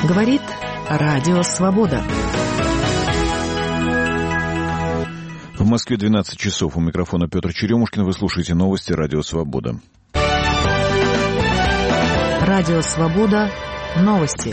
Говорит Радио Свобода. В Москве 12 часов. У микрофона Петр Черемушкин. Вы слушаете новости Радио Свобода. Радио Свобода. Новости.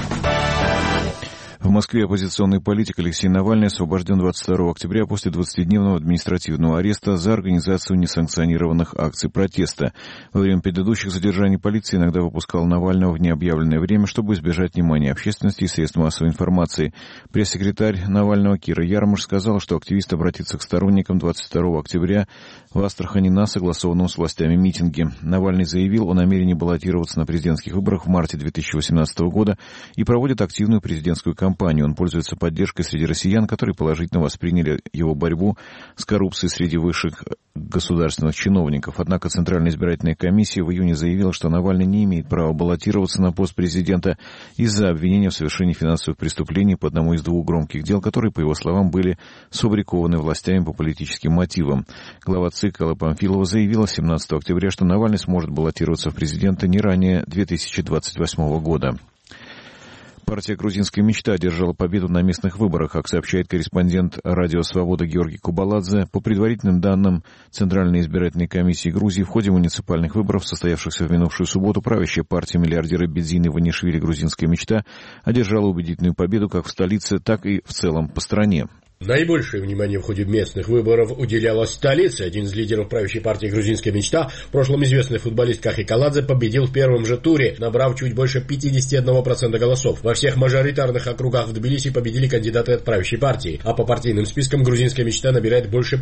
В Москве оппозиционный политик Алексей Навальный освобожден 22 октября после 20-дневного административного ареста за организацию несанкционированных акций протеста. Во время предыдущих задержаний полиция иногда выпускала Навального в необъявленное время, чтобы избежать внимания общественности и средств массовой информации. Пресс-секретарь Навального Кира Ярмаш сказала, что активист обратится к сторонникам 22 октября в Астрахани на согласованном с властями митинге. Навальный заявил о намерении баллотироваться на президентских выборах в марте 2018 года и проводит активную президентскую кампанию. Он пользуется поддержкой среди россиян, которые положительно восприняли его борьбу с коррупцией среди высших государственных чиновников. Однако Центральная избирательная комиссия в июне заявила, что Навальный не имеет права баллотироваться на пост президента из-за обвинения в совершении финансовых преступлений по одному из двух громких дел, которые, по его словам, были сфабрикованы властями по политическим мотивам. Глава ЦИК Алла Памфилова заявила 17 октября, что Навальный сможет баллотироваться в президенты не ранее 2028 года. Партия «Грузинская мечта» одержала победу на местных выборах, как сообщает корреспондент «Радио Свобода» Георгий Кубаладзе. По предварительным данным Центральной избирательной комиссии Грузии, в ходе муниципальных выборов, состоявшихся в минувшую субботу, правящая партия миллиардера Бедзины Иванишвили «Грузинская мечта» одержала убедительную победу как в столице, так и в целом по стране. Наибольшее внимание в ходе местных выборов уделялось столице. Один из лидеров правящей партии «Грузинская мечта», в прошлом известный футболист Кахи Каладзе, победил в первом же туре, набрав чуть больше 51% голосов. Во всех мажоритарных округах в Тбилиси победили кандидаты от правящей партии, а по партийным спискам «Грузинская мечта» набирает больше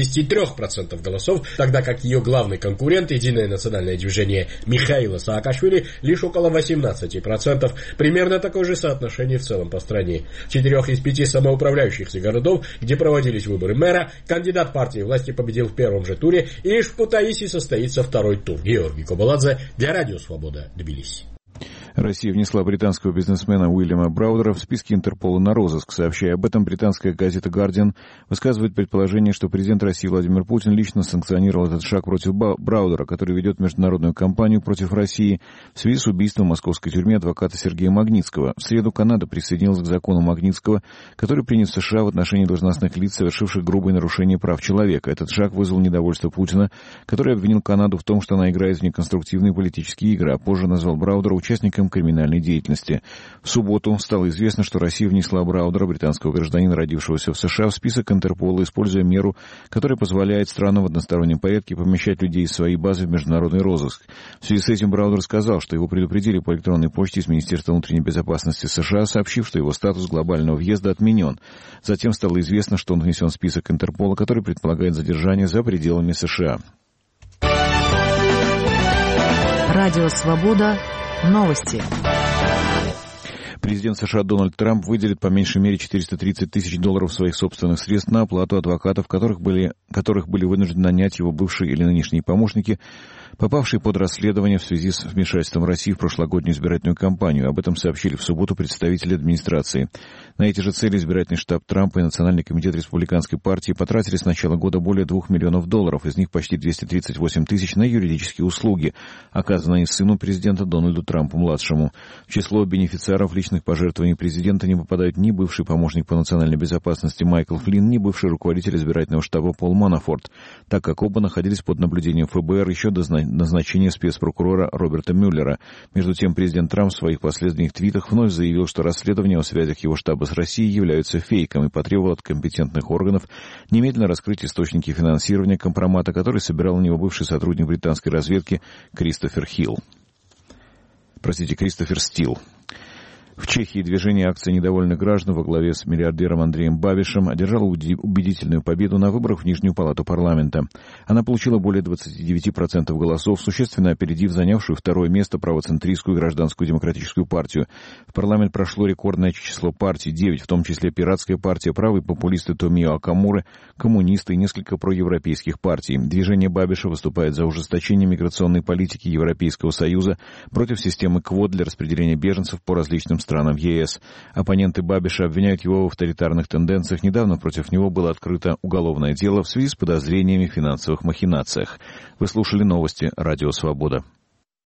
53% голосов, тогда как ее главный конкурент, Единое национальное движение Михаила Саакашвили, лишь около 18%. Примерно такое же соотношение в целом по стране. В 4 из 5 самоуправляющихся городов, где проводились выборы мэра, кандидат партии власти победил в первом же туре, и лишь в Кутаиси состоится второй тур. Георгий Кубаладзе для Радио Свобода, Тбилиси. Россия внесла британского бизнесмена Уильяма Браудера в списки Интерпола на розыск. Сообщая об этом, британская газета «Гардиан» высказывает предположение, что президент России Владимир Путин лично санкционировал этот шаг против Браудера, который ведет международную кампанию против России в связи с убийством в московской тюрьме адвоката Сергея Магнитского. В среду Канада присоединилась к закону Магнитского, который принят в США в отношении должностных лиц, совершивших грубые нарушения прав человека. Этот шаг вызвал недовольство Путина, который обвинил Канаду в том, что она играет в неконструктивные политические игры, а позже назвал Браудера участником криминальной деятельности. В субботу стало известно, что Россия внесла Браудера, британского гражданина, родившегося в США, в список Интерпола, используя меру, которая позволяет странам в одностороннем порядке помещать людей из своей базы в международный розыск. В связи с этим Браудер сказал, что его предупредили по электронной почте из Министерства внутренней безопасности США, сообщив, что его статус глобального въезда отменен. Затем стало известно, что он внесен в список Интерпола, который предполагает задержание за пределами США. Радио Свобода. Новости. Президент США Дональд Трамп выделит по меньшей мере $430 тысяч своих собственных средств на оплату адвокатов, которых были вынуждены нанять его бывшие или нынешние помощники, попавшие под расследование в связи с вмешательством России в прошлогоднюю избирательную кампанию. Об этом сообщили в субботу представители администрации. На эти же цели избирательный штаб Трампа и Национальный комитет республиканской партии потратили с начала года более $2 миллионов, из них почти 238 тысяч на юридические услуги, оказанные сыну президента Дональду Трампу-младшему. В число бенефициаров личных пожертвований президента не попадают ни бывший помощник по национальной безопасности Майкл Флинн, ни бывший руководитель избирательного штаба Пол Манафорт, так как оба находились под наблюдением ФБР еще до назначения спецпрокурора Роберта Мюллера. Между тем, президент Трамп в своих последних твитах вновь заявил, что расследования о связях его штаба с Россией являются фейком, и потребовал от компетентных органов немедленно раскрыть источники финансирования компромата, который собирал на него бывший сотрудник британской разведки Кристофер Стил. В Чехии движение акций недовольных граждан во главе с миллиардером Андреем Бабишем одержало убедительную победу на выборах в Нижнюю палату парламента. Она получила более 29% голосов, существенно опередив занявшую второе место правоцентристскую гражданскую демократическую партию. В парламент прошло рекордное число партий, 9, в том числе Пиратская партия, правые популисты Томио Акамуры, коммунисты и несколько проевропейских партий. Движение Бабиша выступает за ужесточение миграционной политики Европейского Союза против системы квот для распределения беженцев по различным странам ЕС. Оппоненты Бабиша обвиняют его в авторитарных тенденциях. Недавно против него было открыто уголовное дело в связи с подозрениями в финансовых махинациях. Вы слушали новости Радио Свобода.